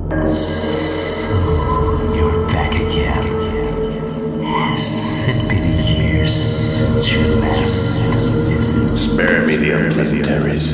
So, you're back again. Has it been years since you last visited? Spare me the unpleasantries.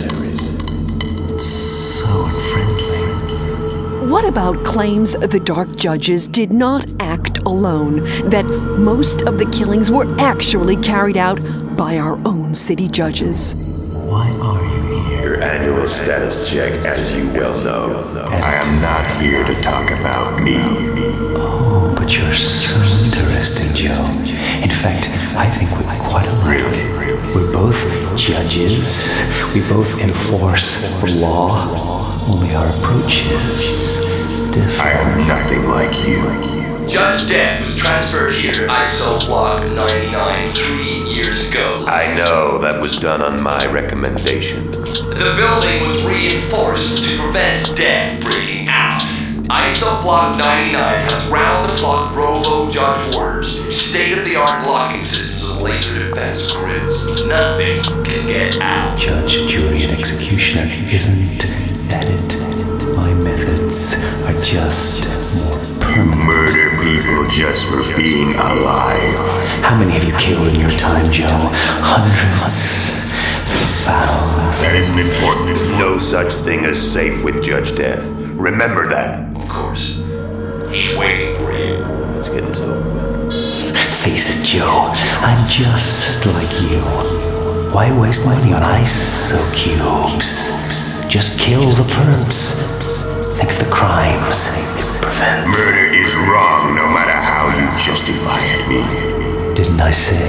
So unfriendly. What about claims the Dark Judges did not act alone? That most of the killings were actually carried out by our own city judges? Why are you here? Your annual status check, as you well know. I am not here to talk about me. Oh, but you're so interesting, Joe. In fact, I think we're quite alike. Really? We're both judges. We both enforce the law. Only our approach is different. I am nothing like you. Judge Death was transferred here to ISO Block 99 3 years ago. I know that was done on my recommendation. The building was reinforced to prevent Death breaking out. ISO Block 99 has round-the-clock robo-judge orders, state-of-the-art locking systems with laser defense grids. Nothing can get out. Judge, jury, and executioner isn't that it? My methods are just more permanent. Murder people just for being alive. How many have you killed in your time, Joe? Hundreds? Thousands? That isn't important. There's no such thing as safe with Judge Death. Remember that. Of course. He's waiting for you. Let's get this over with. Face it, Joe. I'm just like you. Why waste money on ISO cubes? Just kill the perps. Think of the crimes it prevents. Murder is wrong no matter how you justify it. Didn't I say?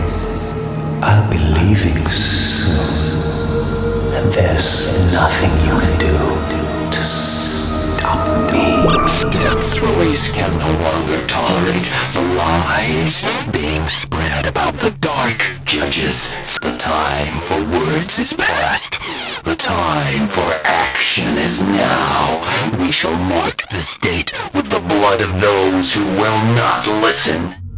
I'll be leaving soon. And there's nothing you can do to stop me. Death's release can no longer tolerate the lies being spread about the Dark Judges. The time for words is past. The time for action is now. We shall mark this date with the blood of those who will not listen.